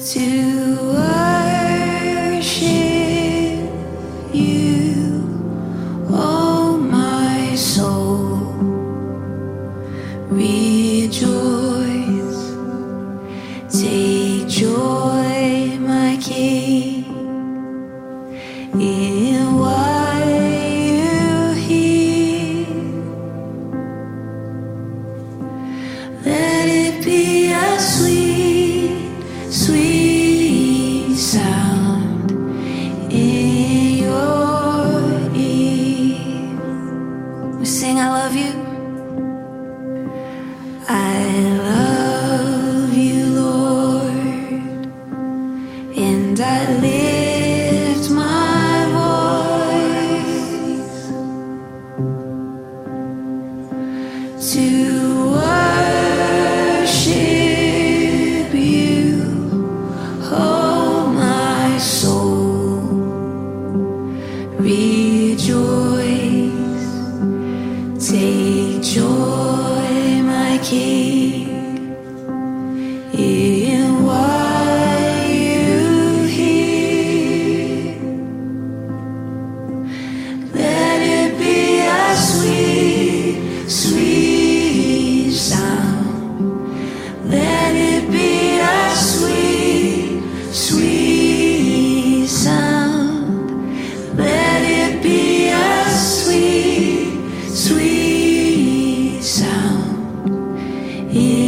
to worship you, oh my soul. Rejoice, take joy, my King, in what you hear. Let it be a sweet, sweet sound in your ear. We sing, I love you. I love you, Lord, and I lift my voice to worship you, oh my soul. Rejoice, take joy, my King, in what you hear. Let it be a sweet, sweet sound. Let it be a sweet, sweet sound. Let it be a sweet, sweet sound.